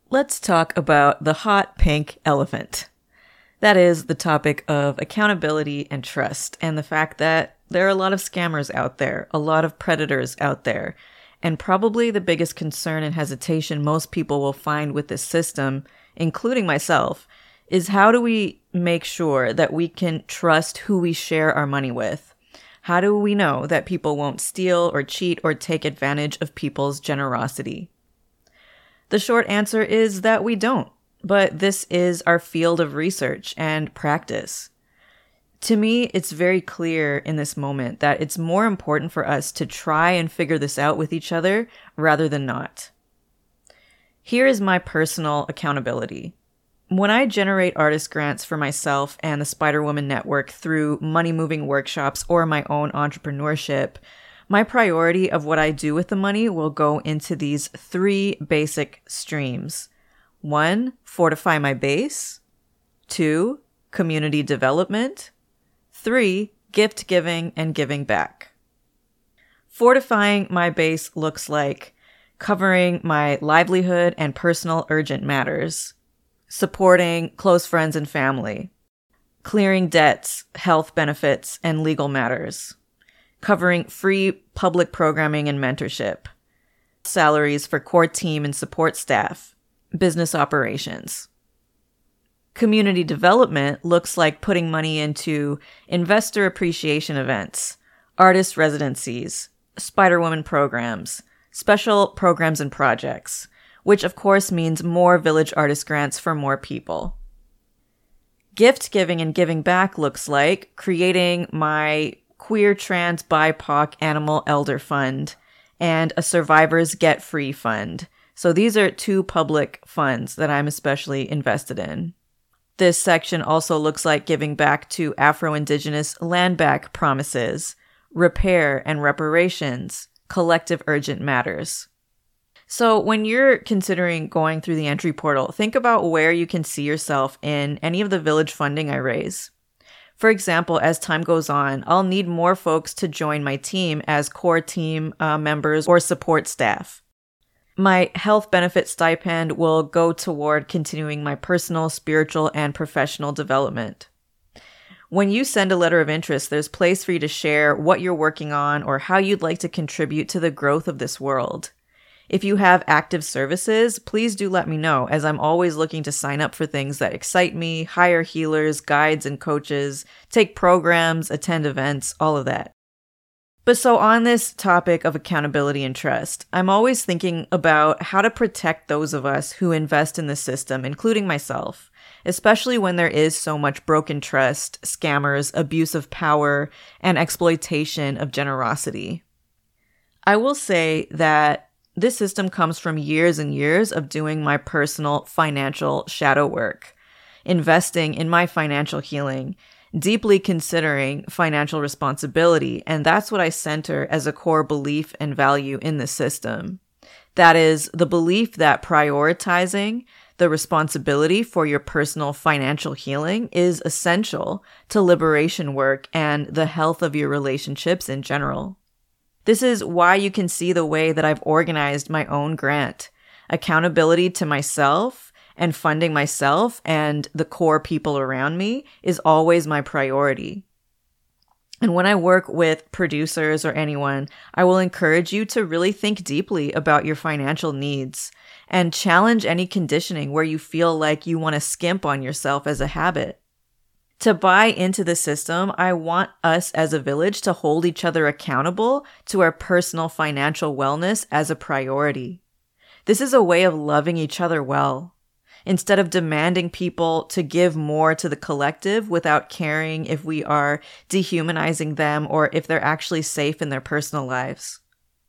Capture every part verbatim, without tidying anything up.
Let's talk about the hot pink elephant. That is the topic of accountability and trust, and the fact that there are a lot of scammers out there, a lot of predators out there, and probably the biggest concern and hesitation most people will find with this system, including myself, is how do we make sure that we can trust who we share our money with? How do we know that people won't steal or cheat or take advantage of people's generosity? The short answer is that we don't, but this is our field of research and practice. To me, it's very clear in this moment that it's more important for us to try and figure this out with each other rather than not. Here is my personal accountability. When I generate artist grants for myself and the Spider Woman Network through money moving workshops or my own entrepreneurship, my priority of what I do with the money will go into these three basic streams. One, fortify my base. Two, community development. Three, gift giving and giving back. Fortifying my base looks like covering my livelihood and personal urgent matters, supporting close friends and family, clearing debts, health benefits, and legal matters, covering free public programming and mentorship, salaries for core team and support staff, business operations. Community development looks like putting money into investor appreciation events, artist residencies, Spider Woman programs, special programs and projects, which of course means more Village Artist grants for more people. Gift giving and giving back looks like creating my Queer, Trans, B I P O C, Animal, Elder Fund, and a Survivors Get Free Fund. So these are two public funds that I'm especially invested in. This section also looks like giving back to Afro-Indigenous land back promises, repair and reparations, collective urgent matters. So when you're considering going through the entry portal, think about where you can see yourself in any of the village funding I raise. For example, as time goes on, I'll need more folks to join my team as core team uh, members or support staff. My health benefit stipend will go toward continuing my personal, spiritual, and professional development. When you send a letter of interest, there's place for you to share what you're working on or how you'd like to contribute to the growth of this world. If you have active services, please do let me know, as I'm always looking to sign up for things that excite me, hire healers, guides, and coaches, take programs, attend events, all of that. But so on this topic of accountability and trust, I'm always thinking about how to protect those of us who invest in the system, including myself, especially when there is so much broken trust, scammers, abuse of power, and exploitation of generosity. I will say that this system comes from years and years of doing my personal financial shadow work, investing in my financial healing, deeply considering financial responsibility, and that's what I center as a core belief and value in the system. That is, the belief that prioritizing the responsibility for your personal financial healing is essential to liberation work and the health of your relationships in general. This is why you can see the way that I've organized my own grant. Accountability to myself and funding myself and the core people around me is always my priority. And when I work with producers or anyone, I will encourage you to really think deeply about your financial needs and challenge any conditioning where you feel like you want to skimp on yourself as a habit. To buy into the system, I want us as a village to hold each other accountable to our personal financial wellness as a priority. This is a way of loving each other well. Instead of demanding people to give more to the collective without caring if we are dehumanizing them or if they're actually safe in their personal lives.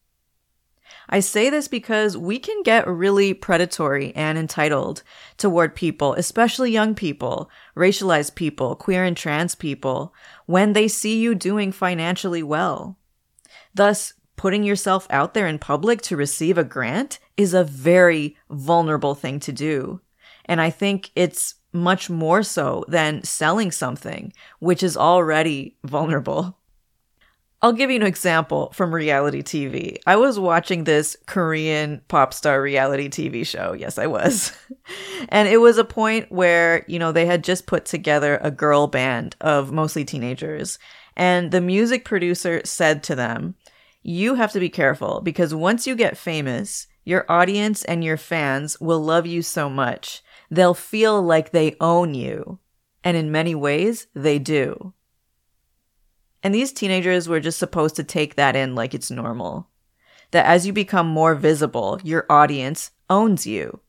I say this because we can get really predatory and entitled toward people, especially young people, racialized people, queer and trans people, when they see you doing financially well. Thus, putting yourself out there in public to receive a grant is a very vulnerable thing to do. And I think it's much more so than selling something, which is already vulnerable. I'll give you an example from reality T V. I was watching this Korean pop star reality T V show. Yes, I was. And it was a point where, you know, they had just put together a girl band of mostly teenagers. And the music producer said to them, you have to be careful because once you get famous, your audience and your fans will love you so much. They'll feel like they own you. And in many ways, they do. And these teenagers were just supposed to take that in like it's normal. That as you become more visible, your audience owns you.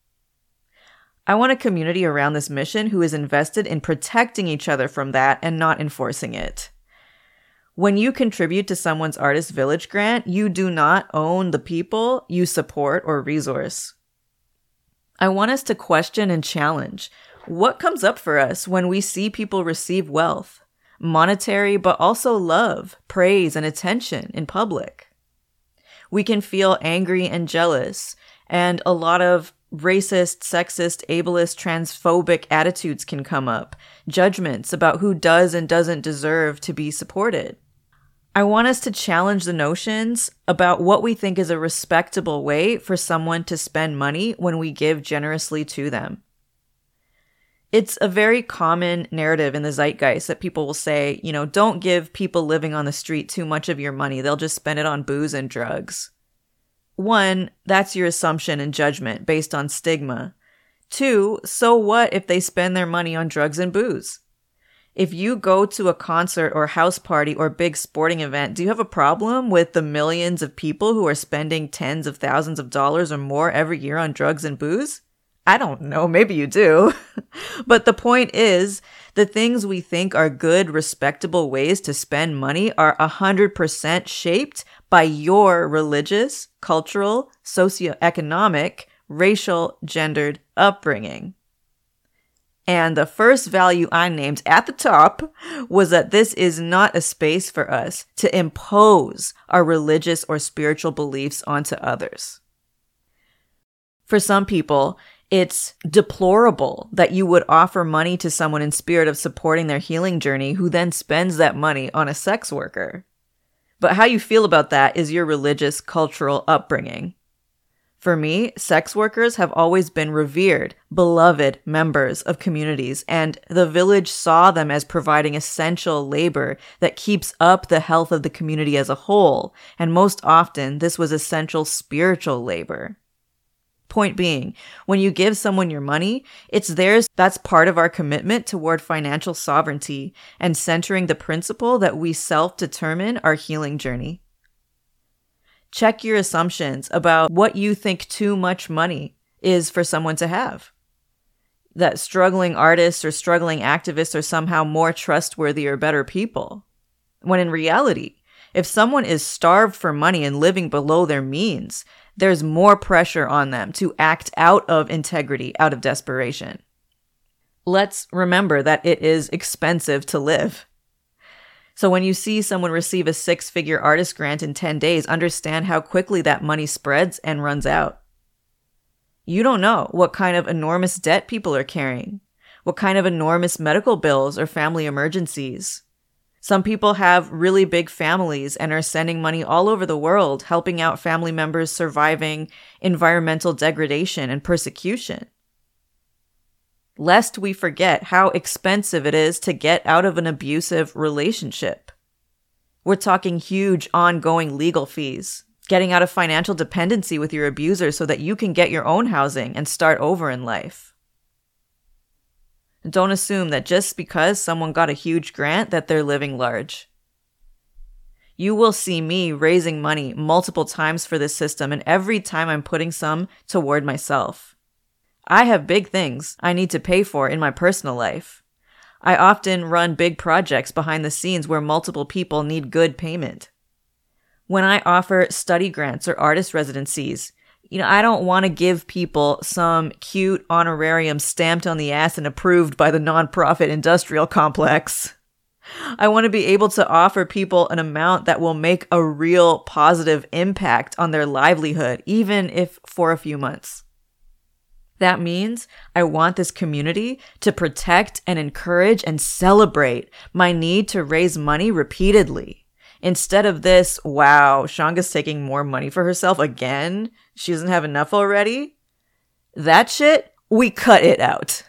I want a community around this mission who is invested in protecting each other from that and not enforcing it. When you contribute to someone's Artist Village grant, you do not own the people you support or resource. I want us to question and challenge what comes up for us when we see people receive wealth. Monetary, but also love, praise, and attention in public. We can feel angry and jealous, and a lot of racist, sexist, ableist, transphobic attitudes can come up, judgments about who does and doesn't deserve to be supported. I want us to challenge the notions about what we think is a respectable way for someone to spend money when we give generously to them. It's a very common narrative in the zeitgeist that people will say, you know, don't give people living on the street too much of your money. They'll just spend it on booze and drugs. One, that's your assumption and judgment based on stigma. Two, so what if they spend their money on drugs and booze? If you go to a concert or house party or big sporting event, do you have a problem with the millions of people who are spending tens of thousands of dollars or more every year on drugs and booze? I don't know, maybe you do. But the point is, the things we think are good, respectable ways to spend money are one hundred percent shaped by your religious, cultural, socioeconomic, racial, gendered upbringing. And the first value I named at the top was that this is not a space for us to impose our religious or spiritual beliefs onto others. For some people, it's deplorable that you would offer money to someone in spirit of supporting their healing journey who then spends that money on a sex worker. But how you feel about that is your religious, cultural upbringing. For me, sex workers have always been revered, beloved members of communities, and the village saw them as providing essential labor that keeps up the health of the community as a whole, and most often, this was essential spiritual labor. Point being, when you give someone your money, it's theirs. That's part of our commitment toward financial sovereignty and centering the principle that we self-determine our healing journey. Check your assumptions about what you think too much money is for someone to have. That struggling artists or struggling activists are somehow more trustworthy or better people. When in reality, if someone is starved for money and living below their means, there's more pressure on them to act out of integrity, out of desperation. Let's remember that it is expensive to live. So when you see someone receive a six-figure artist grant in ten days, understand how quickly that money spreads and runs out. You don't know what kind of enormous debt people are carrying, what kind of enormous medical bills or family emergencies. Some people have really big families and are sending money all over the world, helping out family members surviving environmental degradation and persecution. Lest we forget how expensive it is to get out of an abusive relationship. We're talking huge ongoing legal fees, getting out of financial dependency with your abuser so that you can get your own housing and start over in life. Don't assume that just because someone got a huge grant that they're living large. You will see me raising money multiple times for this system, and every time I'm putting some toward myself. I have big things I need to pay for in my personal life. I often run big projects behind the scenes where multiple people need good payment. When I offer study grants or artist residencies, you know, I don't want to give people some cute honorarium stamped on the ass and approved by the nonprofit industrial complex. I want to be able to offer people an amount that will make a real positive impact on their livelihood, even if for a few months. That means I want this community to protect and encourage and celebrate my need to raise money repeatedly. Instead of this, wow, Shanga's taking more money for herself again? She doesn't have enough already? That shit, we cut it out.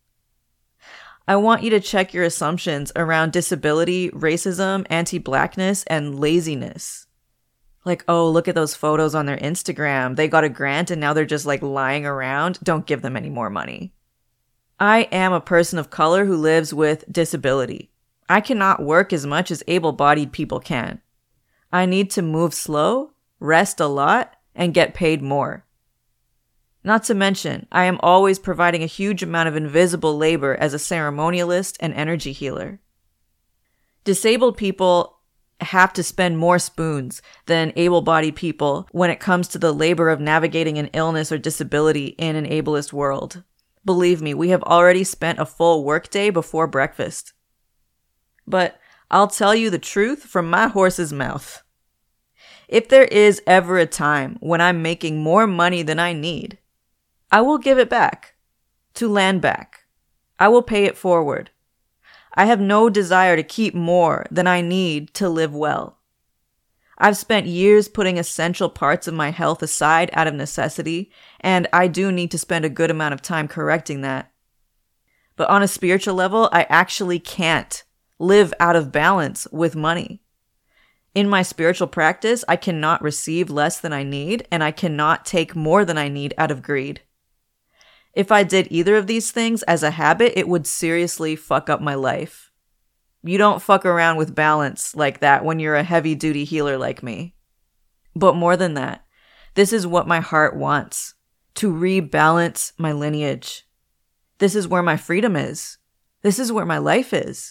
I want you to check your assumptions around disability, racism, anti-blackness, and laziness. Like, oh, look at those photos on their Instagram. They got a grant and now they're just like lying around. Don't give them any more money. I am a person of color who lives with disability. I cannot work as much as able-bodied people can. I need to move slow, rest a lot, and get paid more. Not to mention, I am always providing a huge amount of invisible labor as a ceremonialist and energy healer. Disabled people have to spend more spoons than able-bodied people when it comes to the labor of navigating an illness or disability in an ableist world. Believe me, we have already spent a full workday before breakfast. But I'll tell you the truth from my horse's mouth. If there is ever a time when I'm making more money than I need, I will give it back, to land back. I will pay it forward. I have no desire to keep more than I need to live well. I've spent years putting essential parts of my health aside out of necessity, and I do need to spend a good amount of time correcting that. But on a spiritual level, I actually can't live out of balance with money. In my spiritual practice, I cannot receive less than I need, and I cannot take more than I need out of greed. If I did either of these things as a habit, it would seriously fuck up my life. You don't fuck around with balance like that when you're a heavy-duty healer like me. But more than that, this is what my heart wants, to rebalance my lineage. This is where my freedom is. This is where my life is.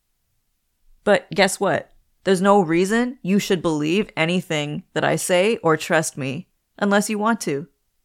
But guess what? There's no reason you should believe anything that I say or trust me unless you want to.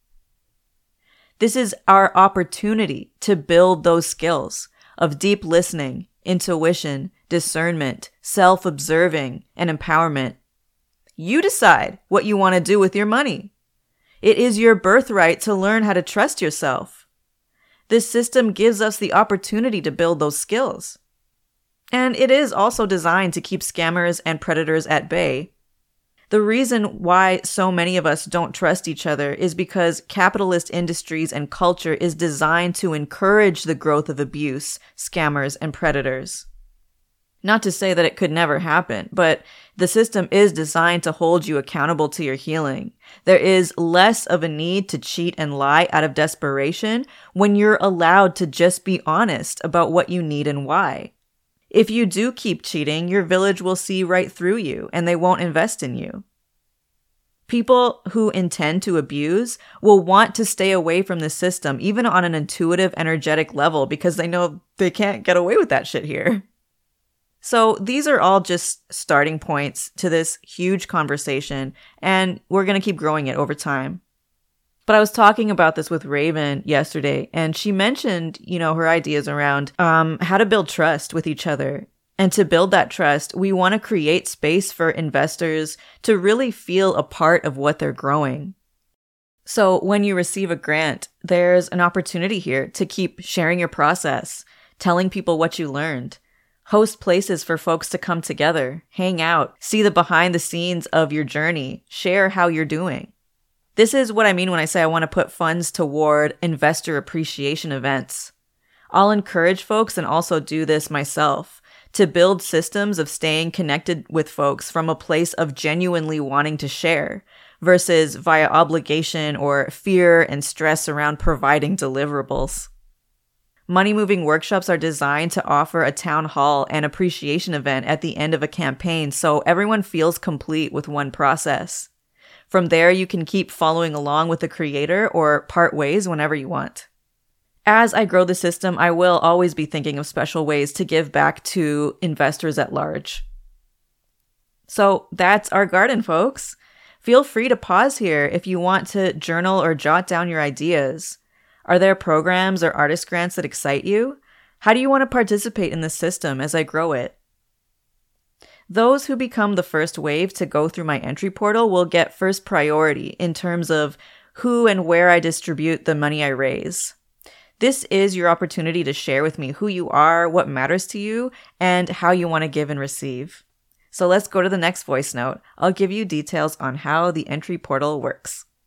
This is our opportunity to build those skills of deep listening, intuition, discernment, self-observing, and empowerment. You decide what you want to do with your money. It is your birthright to learn how to trust yourself. This system gives us the opportunity to build those skills. And it is also designed to keep scammers and predators at bay. The reason why so many of us don't trust each other is because capitalist industries and culture is designed to encourage the growth of abuse, scammers, and predators. Not to say that it could never happen, but the system is designed to hold you accountable to your healing. There is less of a need to cheat and lie out of desperation when you're allowed to just be honest about what you need and why. If you do keep cheating, your village will see right through you and they won't invest in you. People who intend to abuse will want to stay away from the system, even on an intuitive, energetic level, because they know they can't get away with that shit here. So these are all just starting points to this huge conversation, and we're going to keep growing it over time. But I was talking about this with Raven yesterday, and she mentioned, you know, her ideas around um, how to build trust with each other. And to build that trust, we want to create space for investors to really feel a part of what they're growing. So when you receive a grant, there's an opportunity here to keep sharing your process, telling people what you learned, host places for folks to come together, hang out, see the behind the scenes of your journey, share how you're doing. This is what I mean when I say I want to put funds toward investor appreciation events. I'll encourage folks, and also do this myself, to build systems of staying connected with folks from a place of genuinely wanting to share versus via obligation or fear and stress around providing deliverables. Money Moving workshops are designed to offer a town hall and appreciation event at the end of a campaign so everyone feels complete with one process. From there, you can keep following along with the creator or part ways whenever you want. As I grow the system, I will always be thinking of special ways to give back to investors at large. So that's our garden, folks. Feel free to pause here if you want to journal or jot down your ideas. Are there programs or artist grants that excite you? How do you want to participate in the system as I grow it? Those who become the first wave to go through my entry portal will get first priority in terms of who and where I distribute the money I raise. This is your opportunity to share with me who you are, what matters to you, and how you want to give and receive. So let's go to the next voice note. I'll give you details on how the entry portal works.